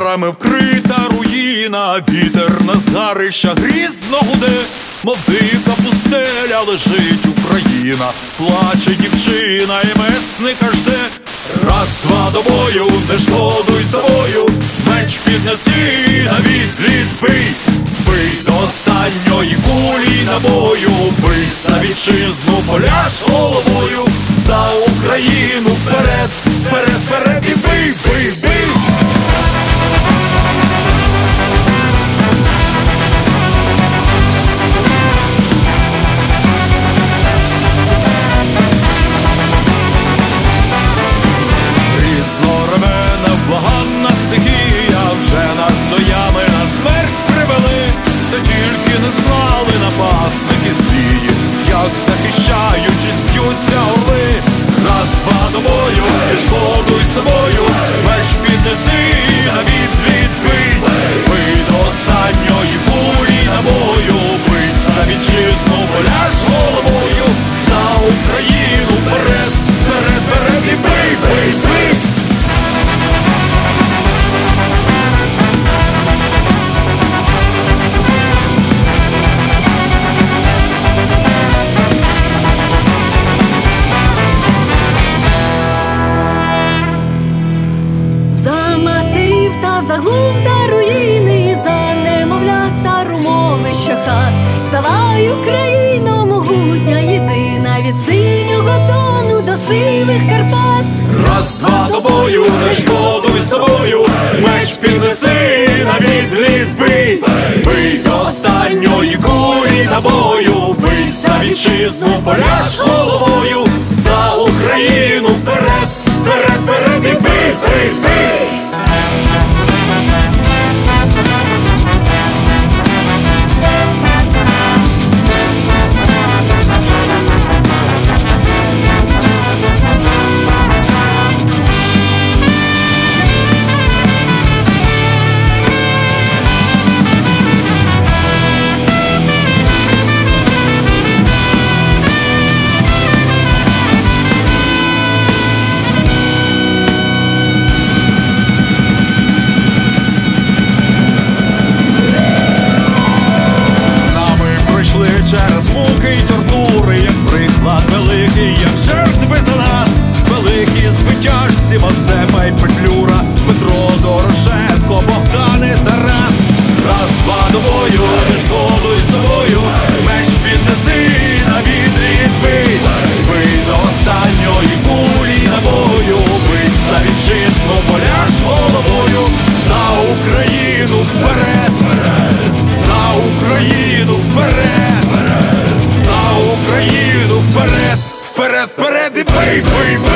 Хмарами вкрита руїна, вітер на згарища грізно гуде, мов дика пустеля лежить Україна, плаче дівчина і месника жде. Раз, два до бою, не шкодуй собою, меч піднеси, на відліт бий, бий до останньої кулі набою, бий за вітчизну, поляж головою, за Україну вперед, вперед, вперед і бий, бий, бий. Благанна стихія, вже нас до ями на смерть привели, та тільки не знали напасники злії, як захищаючись б'ються орли. Раз, два до бою, не шкодуй собою, меч піднеси, на відліт бий, бий до останньої кулі набою, бий за вітчизну, поляж головою, за Україну вперед, вперед, вперед і бий, бий, бий. За глум та руїни, за немовлят та румовища хат, ставай, Україно, могутня, єдина, від синього Дону до сивих Карпат. Раз, два до бою, не шкодуй собою, меч піднеси, на відліт бий, бий до останньої кулі набою, бий за вітчизну, поляж головою, за Україну вперед, вперед, вперед і бий, бий, бий. Через муки й тортури, як приклад великий, як жертви за нас, великі звитяжці Мазепа й Петлюра, Петро Дорошенко, Богдан і Тарас. Раз, два до бою, не шкодуй собою, меч піднеси, на відліт бий, бий до останньої кулі набою, бий за вітчизну, поляж головою, за Україну вперед, за Україну вперед, за Україну вперед, вперед, вперед і бий, бий, бий.